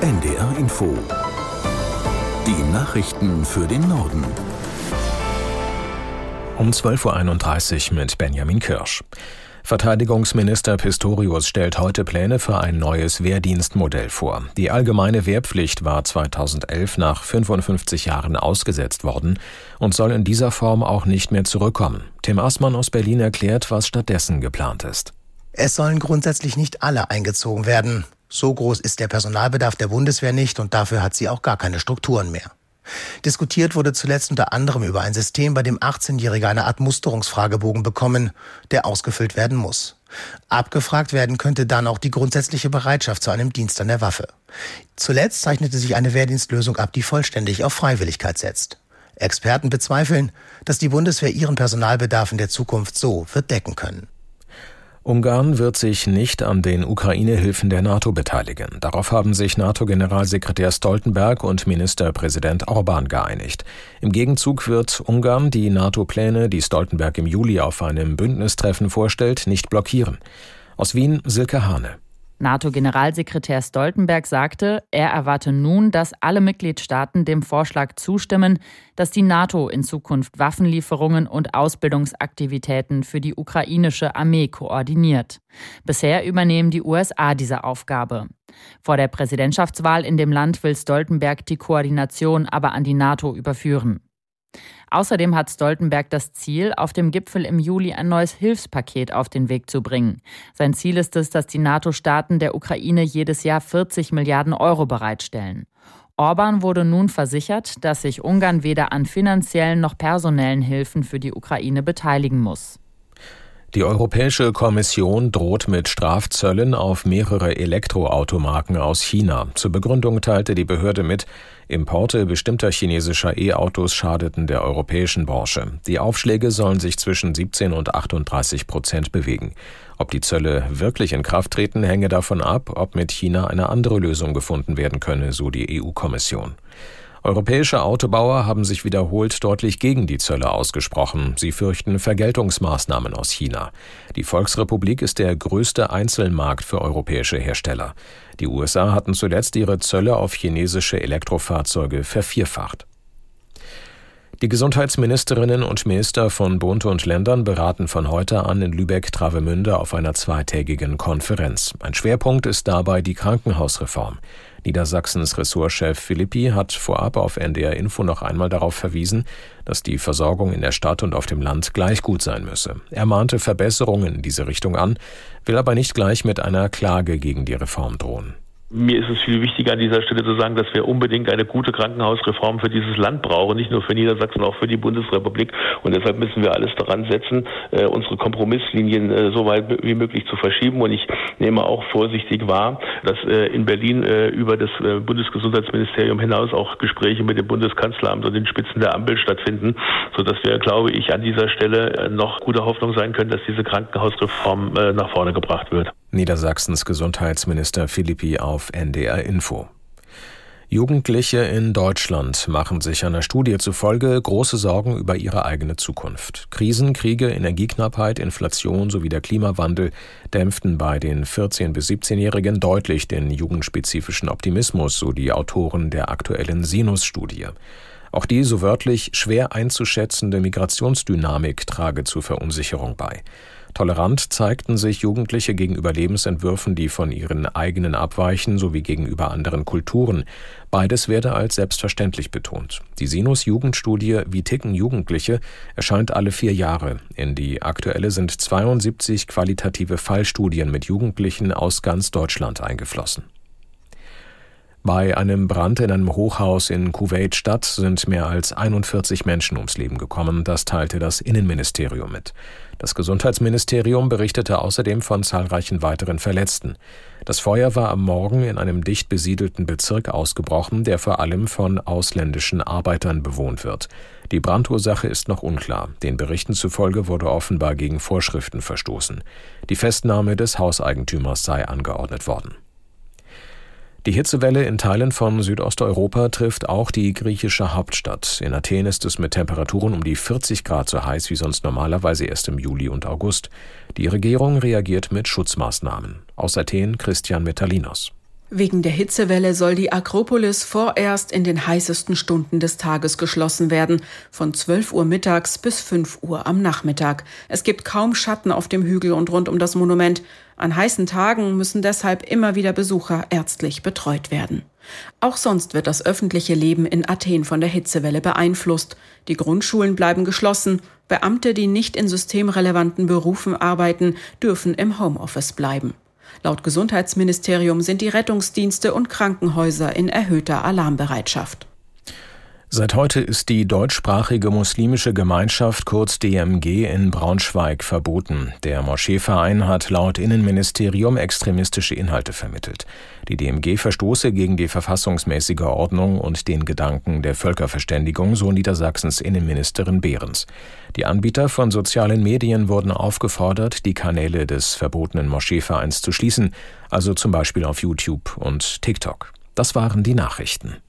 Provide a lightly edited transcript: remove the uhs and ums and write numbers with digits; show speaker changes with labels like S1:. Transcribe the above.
S1: NDR Info. Die Nachrichten für den Norden.
S2: Um 12.31 Uhr mit Benjamin Kirsch. Verteidigungsminister Pistorius stellt heute Pläne für ein neues Wehrdienstmodell vor. Die allgemeine Wehrpflicht war 2011 nach 55 Jahren ausgesetzt worden und soll in dieser Form auch nicht mehr zurückkommen. Tim Assmann aus Berlin erklärt, was stattdessen geplant ist.
S3: Es sollen grundsätzlich nicht alle eingezogen werden. So groß ist der Personalbedarf der Bundeswehr nicht und dafür hat sie auch gar keine Strukturen mehr. Diskutiert wurde zuletzt unter anderem über ein System, bei dem 18-Jährige eine Art Musterungsfragebogen bekommen, der ausgefüllt werden muss. Abgefragt werden könnte dann auch die grundsätzliche Bereitschaft zu einem Dienst an der Waffe. Zuletzt zeichnete sich eine Wehrdienstlösung ab, die vollständig auf Freiwilligkeit setzt. Experten bezweifeln, dass die Bundeswehr ihren Personalbedarf in der Zukunft so wird decken können.
S2: Ungarn wird sich nicht an den Ukraine-Hilfen der NATO beteiligen. Darauf haben sich NATO-Generalsekretär Stoltenberg und Ministerpräsident Orbán geeinigt. Im Gegenzug wird Ungarn die NATO-Pläne, die Stoltenberg im Juli auf einem Bündnistreffen vorstellt, nicht blockieren. Aus Wien Silke Hane.
S4: NATO-Generalsekretär Stoltenberg sagte, er erwarte nun, dass alle Mitgliedstaaten dem Vorschlag zustimmen, dass die NATO in Zukunft Waffenlieferungen und Ausbildungsaktivitäten für die ukrainische Armee koordiniert. Bisher übernehmen die USA diese Aufgabe. Vor der Präsidentschaftswahl in dem Land will Stoltenberg die Koordination aber an die NATO überführen. Außerdem hat Stoltenberg das Ziel, auf dem Gipfel im Juli ein neues Hilfspaket auf den Weg zu bringen. Sein Ziel ist es, dass die NATO-Staaten der Ukraine jedes Jahr 40 Milliarden Euro bereitstellen. Orbán wurde nun versichert, dass sich Ungarn weder an finanziellen noch personellen Hilfen für die Ukraine beteiligen muss.
S2: Die Europäische Kommission droht mit Strafzöllen auf mehrere Elektroautomarken aus China. Zur Begründung teilte die Behörde mit, Importe bestimmter chinesischer E-Autos schadeten der europäischen Branche. Die Aufschläge sollen sich zwischen 17 und 38% bewegen. Ob die Zölle wirklich in Kraft treten, hänge davon ab, ob mit China eine andere Lösung gefunden werden könne, so die EU-Kommission. Europäische Autobauer haben sich wiederholt deutlich gegen die Zölle ausgesprochen. Sie fürchten Vergeltungsmaßnahmen aus China. Die Volksrepublik ist der größte Einzelmarkt für europäische Hersteller. Die USA hatten zuletzt ihre Zölle auf chinesische Elektrofahrzeuge vervierfacht. Die Gesundheitsministerinnen und Minister von Bund und Ländern beraten von heute an in Lübeck-Travemünde auf einer zweitägigen Konferenz. Ein Schwerpunkt ist dabei die Krankenhausreform. Niedersachsens Ressortchef Philippi hat vorab auf NDR Info noch einmal darauf verwiesen, dass die Versorgung in der Stadt und auf dem Land gleich gut sein müsse. Er mahnte Verbesserungen in diese Richtung an, will aber nicht gleich mit einer Klage gegen die Reform drohen.
S5: Mir ist es viel wichtiger, an dieser Stelle zu sagen, dass wir unbedingt eine gute Krankenhausreform für dieses Land brauchen, nicht nur für Niedersachsen, auch für die Bundesrepublik. Und deshalb müssen wir alles daran setzen, unsere Kompromisslinien so weit wie möglich zu verschieben. Und ich nehme auch vorsichtig wahr, dass in Berlin über das Bundesgesundheitsministerium hinaus auch Gespräche mit dem Bundeskanzleramt und den Spitzen der Ampel stattfinden, sodass wir, glaube ich, an dieser Stelle noch gute Hoffnung sein können, dass diese Krankenhausreform nach vorne gebracht wird.
S2: Niedersachsens Gesundheitsminister Philippi auf NDR Info. Jugendliche in Deutschland machen sich einer Studie zufolge große Sorgen über ihre eigene Zukunft. Krisen, Kriege, Energieknappheit, Inflation sowie der Klimawandel dämpften bei den 14- bis 17-Jährigen deutlich den jugendspezifischen Optimismus, so die Autoren der aktuellen Sinus-Studie. Auch die, so wörtlich, schwer einzuschätzende Migrationsdynamik trage zur Verunsicherung bei. Tolerant zeigten sich Jugendliche gegenüber Lebensentwürfen, die von ihren eigenen abweichen, sowie gegenüber anderen Kulturen. Beides werde als selbstverständlich betont. Die Sinus-Jugendstudie Wie ticken Jugendliche erscheint alle 4 Jahre. In die aktuelle sind 72 qualitative Fallstudien mit Jugendlichen aus ganz Deutschland eingeflossen. Bei einem Brand in einem Hochhaus in Kuwait-Stadt sind mehr als 41 Menschen ums Leben gekommen. Das teilte das Innenministerium mit. Das Gesundheitsministerium berichtete außerdem von zahlreichen weiteren Verletzten. Das Feuer war am Morgen in einem dicht besiedelten Bezirk ausgebrochen, der vor allem von ausländischen Arbeitern bewohnt wird. Die Brandursache ist noch unklar. Den Berichten zufolge wurde offenbar gegen Vorschriften verstoßen. Die Festnahme des Hauseigentümers sei angeordnet worden. Die Hitzewelle in Teilen von Südosteuropa trifft auch die griechische Hauptstadt. In Athen ist es mit Temperaturen um die 40 Grad so heiß wie sonst normalerweise erst im Juli und August. Die Regierung reagiert mit Schutzmaßnahmen. Aus Athen Christian Metalinos.
S6: Wegen der Hitzewelle soll die Akropolis vorerst in den heißesten Stunden des Tages geschlossen werden, von 12 Uhr mittags bis 5 Uhr am Nachmittag. Es gibt kaum Schatten auf dem Hügel und rund um das Monument. An heißen Tagen müssen deshalb immer wieder Besucher ärztlich betreut werden. Auch sonst wird das öffentliche Leben in Athen von der Hitzewelle beeinflusst. Die Grundschulen bleiben geschlossen. Beamte, die nicht in systemrelevanten Berufen arbeiten, dürfen im Homeoffice bleiben. Laut Gesundheitsministerium sind die Rettungsdienste und Krankenhäuser in erhöhter Alarmbereitschaft.
S2: Seit heute ist die deutschsprachige muslimische Gemeinschaft, kurz DMG, in Braunschweig verboten. Der Moscheeverein hat laut Innenministerium extremistische Inhalte vermittelt. Die DMG verstoße gegen die verfassungsmäßige Ordnung und den Gedanken der Völkerverständigung, so Niedersachsens Innenministerin Behrens. Die Anbieter von sozialen Medien wurden aufgefordert, die Kanäle des verbotenen Moscheevereins zu schließen, also zum Beispiel auf YouTube und TikTok. Das waren die Nachrichten.